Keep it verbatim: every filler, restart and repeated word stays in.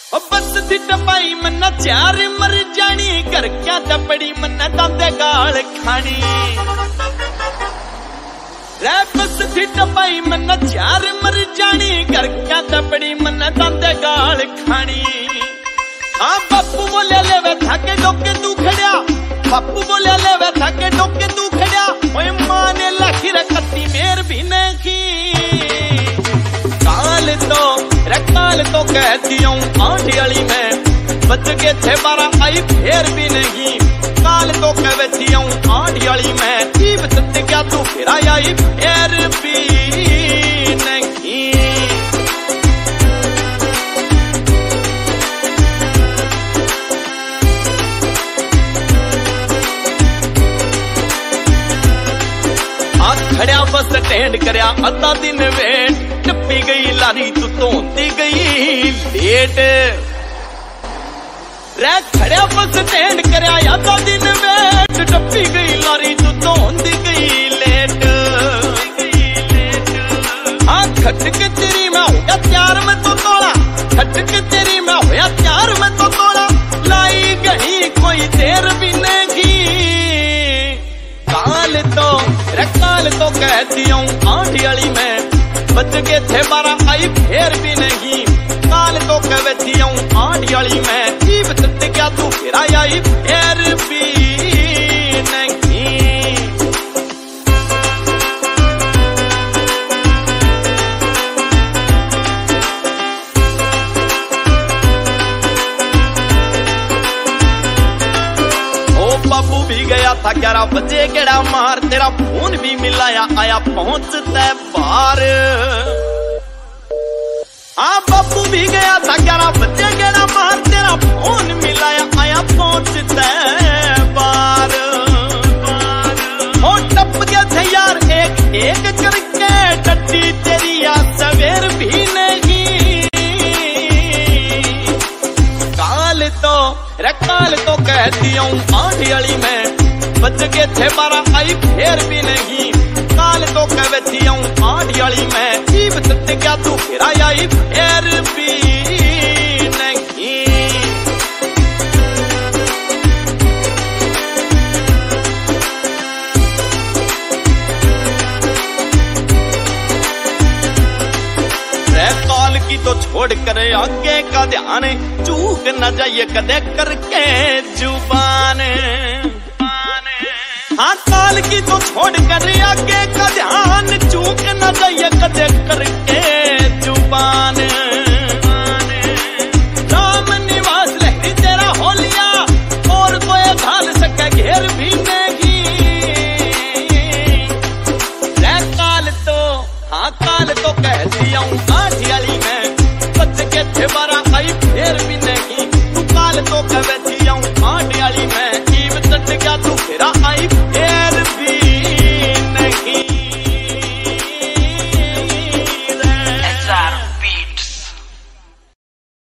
बस थी टपाई मन्ना चार मर जानी, घर क्या टपड़ी मन्ना दांदे गाल खानी। रे बस थी टपाई मन्ना चार मर जानी, घर क्या टपड़ी मन्ना दांदे गाल खानी। हाँ बापू बोले लेवे थाके डोके तू खड़िया, बापू बोले लेवे थाके डोके तू खड़िया। ओए मां ने लाखी रखती मेर भी नहीं, काल तो काल तो कहती हूँ आंधी अली में बच के थे बारह आई फिर भी नहीं। काल तो कहती हूँ आंधी अली में जीव सत्य क्या तू फिर आई फिर भी नहीं। खड़िया बस स्टैंड करया अद्धा दिन वेट, टप्पी गई लारी तू धोती गई लेट। रे खड़िया बस स्टैंड करया अद्धा दिन वेट, टप्पी गई लारी तू धोती गई लेट। हाँ खटक तेरी मैं होया प्यार में तो तोड़ा, खटक तेरी मैं होया प्यार में तो तोड़ा। लाई गई कोई देर भी नहीं, काल तो काल तो कहती हूँ आंधी अली में बच के थे बारह आई फिर भी नहीं। काल तो कहती हूँ आंधी अली में जीव सत्य क्या तू फिर आई फिर भी नहीं। बाबू भी गया था ग्यारह बजे गेड़ा मार, तेरा फोन भी मिलाया आया पहुंचते बार। हाँ बाबू भी गया था ग्यारह बजे गेड़ा मार, तेरा फोन मिलाया आया पहुंचते बार। हो टप गया थे यार एक एक करके, टट्टी तेरी या सवेर भी नहीं। काल तो रे काल तो कहती हूँ आंधी अली में बच के थे बारह आई फिर भी नहीं। काल तो कहती हूँ आंधी अली में जीव सत्य क्या तू फिर आई फिर भी नहीं। काल की तो छोड़ कर आगे का ध्यान, चूक न जाइए कदे करके जुबान। हाँ काल की तो छोड़ कर आगे का ध्यान, चूक न जाइए कदे करके जुबान। राम निवास लहरी तेरा होलिया, और कोई ढाल सके घेर भी नहीं। रे काल तो हाँ काल तो कहती हूँ